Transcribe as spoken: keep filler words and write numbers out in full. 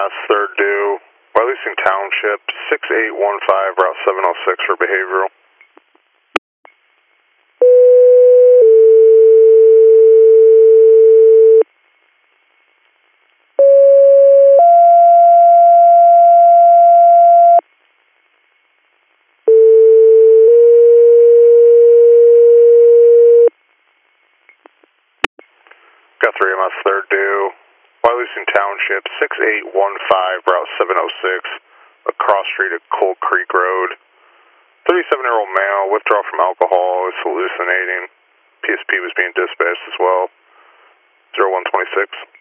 Mass, third due, Wyliesin Township, six eight one five, Route seven oh six for behavioral. Got three M S, third due, Wyliesin Township, six eight one five, Route seven oh six, across street at Cold Creek Road. thirty-seven-year-old male, withdrawal from alcohol, is hallucinating. P S P was being dispatched as well. zero one twenty-six.